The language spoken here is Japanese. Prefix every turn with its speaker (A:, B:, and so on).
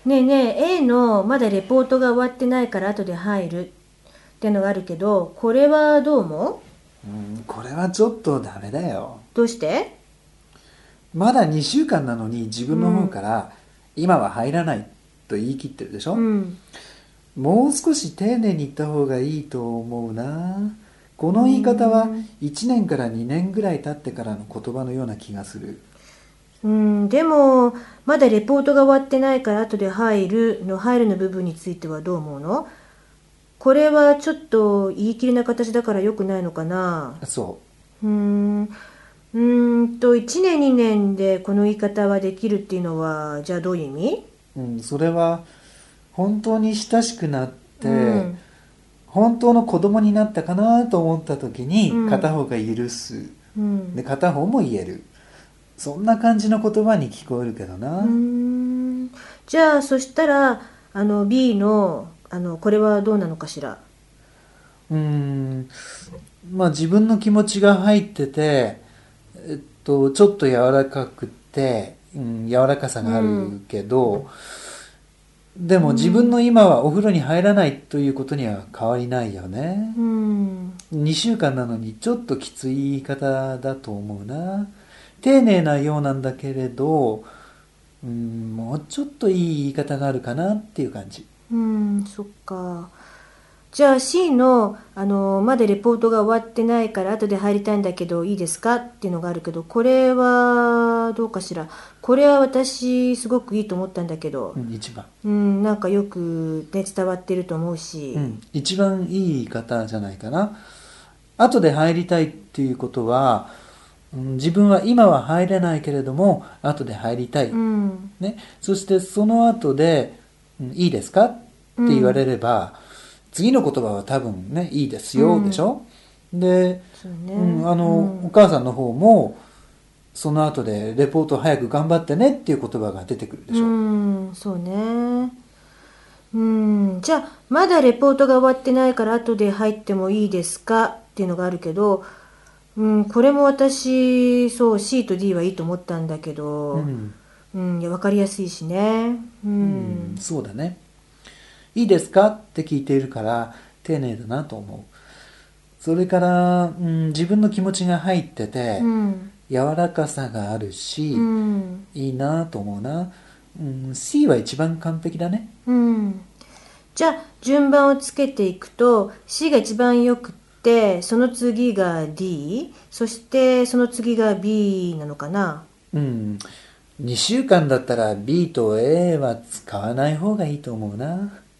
A: ねえねえ、A のまだレポートが終わってないから後で入るってのがあるけど、これはどう思
B: これはちょっとダメだよ。
A: う？どうして？
B: まだ2週間なのに自分の方
A: うん、
B: から今は入らないと言い切ってるでしょ。
A: うん、
B: もう少し丁寧に言った方がいいと思うな。こ
A: う
B: の言い方は
A: ん、
B: 1年から2年ぐらい経ってからの言葉のような気がする。
A: うん、でも、まだレポートが終わってないから後で入るの部分についてはどう思うの？これはちょっと言い切りな形だから良くないのかな？
B: そ
A: うーん、1年2年でこの言い方はできるっていうのは、じゃあどういう意味？
B: それは本当に親しくなって
A: うん、
B: 本当の子供になったかなと思った時に
A: うん、
B: 片方が許す。
A: うん。
B: で片方も言える。そんな感じの言葉に聞こえるけど
A: うー
B: な。
A: ん。じゃあ、そしたら、B の、これはどうなのかしら。
B: うーんまあ自分の気持ちが入ってて、ちょっと柔らかくて、柔らかさがあ
A: うん、
B: るけど、で
A: う
B: も自分の
A: ん、
B: 今はお風呂に入らないということには変わりないよね。
A: うん、
B: 2週間なのにちょっときつい言い方だと思うな。丁寧なようなんだけれど、もうちょっといい言い方があるかなっていう感じ。
A: うん、そっか。じゃあ C の、まだレポートが終わってないから後で入りたいんだけどいいですかっていうのがあるけど、これはどうかしら。これは私すごくいいと思ったんだけど、
B: 一番。
A: うん、なんかよくね、伝わってると思うし。
B: 一番いい言い方じゃないかな。後で入りたいっていうことは、自分は今は入れないけれども後で入りたい、
A: うん、
B: ね、そしてその後で、いいですかって言われ
A: うん、
B: れば次の言葉は多分ねいいです
A: うん、
B: よでしょ。で、
A: そうね。う
B: お
A: ん、
B: 母さんの方もその後でレポート早く頑張ってねっていう言葉が出てくるで
A: う
B: しょ。
A: ん、そうね。うん、じゃあ、まだレポートが終わってないから後で入ってもいいですかっていうのがあるけど、うん、これも私、そう、C と D はいいと思ったんだけど、
B: うん
A: うん、いや、わかりやすいしね。うん、
B: そうだね。いいですかって聞いているから丁寧だなと思う。それから、自分の気持ちが入ってて
A: うん、
B: 柔らかさがある
A: う
B: し
A: ん、
B: いいなと思うな。C は一番完璧だね。
A: うん。じゃあ、順番をつけていくと、C が一番よくって、その次が D、そしてその次が B なのかな。
B: うん。2週間だったら B と A は使わない方がいいと思うな。